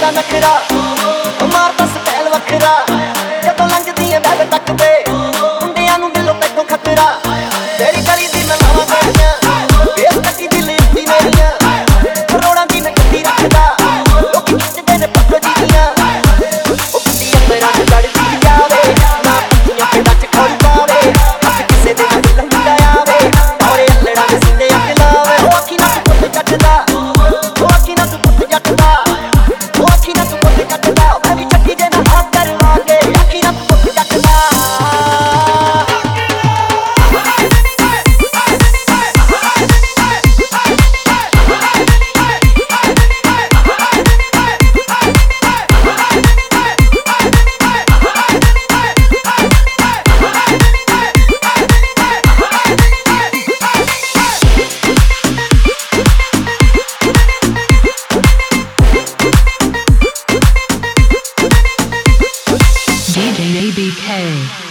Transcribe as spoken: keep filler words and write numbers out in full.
ਤੇਰਾ ਨਖਰਾ ਮਾਰਦਾ ਸਟਾਈਲ ਵੱਖਰਾ ਜਦੋਂ ਲੰਘਦੀ ਐ ਬੈਗ ਤੱਕਦੇ ਮੁੰਡਿਆਂ ਨੂੰ ਦਿਲੋਂ ਤੈਨੂੰ ਖਤਰਾ ਤੇਰੀ ਗਲੀ ਦੀ ਮੈਂ ਲਾਵਾਂ ਗੋਲੀਆਂ ਬੇਸ ਕੱਟੀ ਦੀ ਲਿਖਦੀ ਮੇਰੀਆਂ ਕਰੋੜਾਂ ਦੀ ਮੈਂ ਕੱਟੀ ਰੱਖਦਾ ਲੋਕੀ ਖਿੱਚਦੇ ਨੇ ਪੱਕੋ ਜੀਆਂ ਉਹ ਕੁੱਤੀ ਅੰਦਰਾਂ ਚ ਲੜਦੀ ਜਾਵੇ ਨਾ ਪੁੱਛੀਆਂ ਪਿੰਡਾਂ ਚ ਖੋਲ ਪਾਵੇ ਹੱਥ ਕਿਸੇ ਦੇ ਨਾਲ ਲੰਘਦਾ ਆਵੇ ਔਰੇ ਅੱਲੜਾਂ ਦੇ ਸਿੰਦੇ ਅੱਗ ਲਾਵੇ ਉਹ ਅੱਖੀ ਨਾ ਤੂੰ ਪੁੱਤ ਜੱਟਦਾ ਉਹ ਅੱਖੀ ਨਾ ਤੂੰ ਪੁੱਤ ਜੱਟਦਾ ਉਹ ਅੱਖੀ ਨਾ ਤੂੰ ਪੁੱਤ ਜੱਟਦਾ ਮੈਂ ਵੀ ਚੱਕੀ ਜੇ ਨਾ ਹੱਥ ਕਰਵਾ ਕੇ ਅੱਖੀ ਨਾ ਤੂੰ ਪੁੱਤ ਜੱਟਦਾ D J A B K